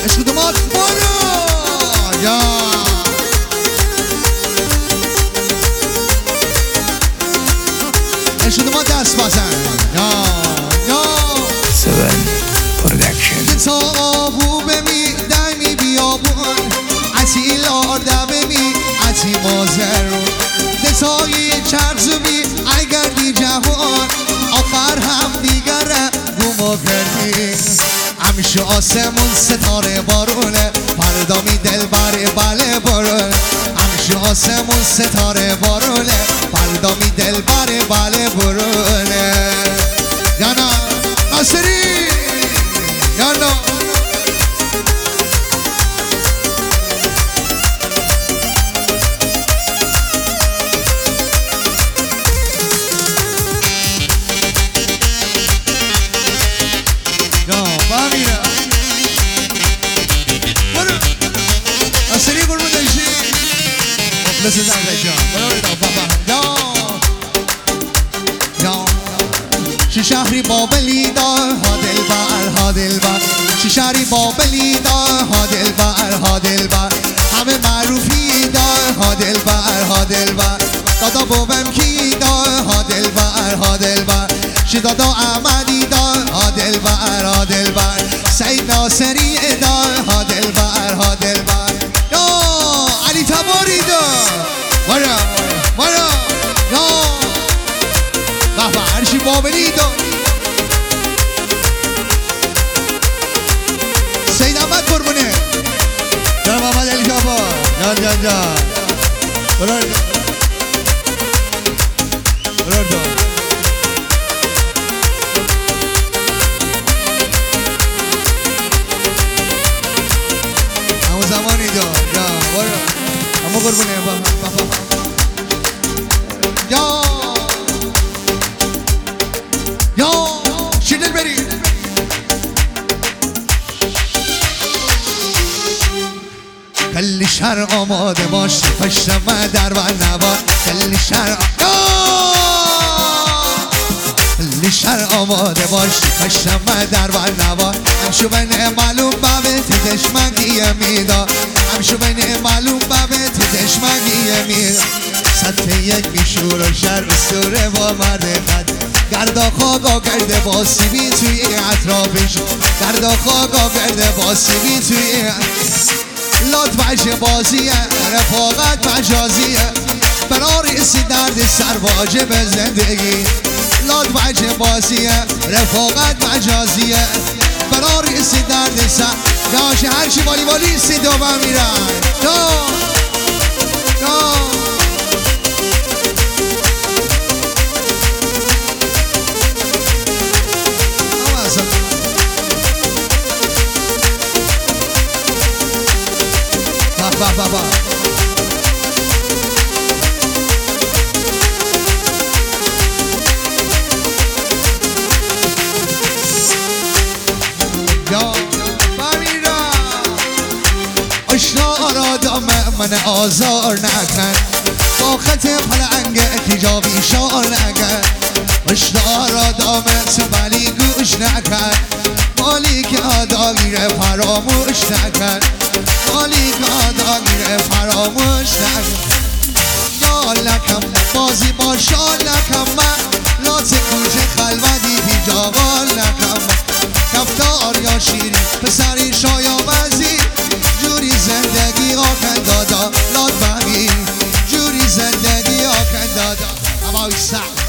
عشق دمات بالا یا عشق دمات دست بزن یا یا 7 Production تا آبو بمی دمی بیابون عتی لارده بمی عتی مازرون دتایی چرزمی اگر دی جهان آخر هم دیگره گومو کردی همیشه آسمون ستاره بارونه فردا می دل بره بله بارونه همیشه آسمون ستاره بارونه فردا می دل بره بله بارونه یا نه ناصری یا نه Listen to that John. شی شهری بابلی دار ها دلبر ها دلبر شی شهری بابلی دار ها دلبر ها دلبر همه معروفی دار ها دلبر ها دلبر دادا بابم کی دار ها دلبر ها دلبر شی دادا احمدی دار ها دلبر ها دلبر سید ناصری دار ها دلبر ها دلبر یا علی تباری دار وارا وارا یا بابا عرشی بابلی دار سید احمد قربونه جان محمد علی جابر جان جان جان برار دار همون زمانی دار جان برار همون قربونه بابا یا شیدل بری کلی شهر آماده باش پشتم در و نبار کلی شهر کلی شهر آماده باش پشتم در و نبار همشو بین معلوم بابت دشمنگیه میدار همشو بین معلوم بابت دشمنگیه میدار سطح یک میشور و شهر بستوره با مرد قد گردا خاقا کرده با سیبی توی اطرافش گردا خاقا کرده با سیبی توی لات بشه بازیه رفاقت مجازیه براریسی درد سر واجب زندگی لات بشه بازیه رفاقت مجازیه براریسی درد سر داشه هرچی والی والی سی دوبه میرن بابا یا بمیرا اشنا را دام من آزار نکن با خط پلنگ احتجابی شعار نکن اشنا را دام تو ولی گوش نکن مالی که آداگیره فراموش نکن مالی که آداگیره فراموش نکن یا لکم بازی با شال لکم من لات کوچه خلوتی بی جاغال لکم کفتار یا شیری پسری شایامزی جوری زندگی آکن دادا لات بگی جوری زندگی آکن دادا اما ایسا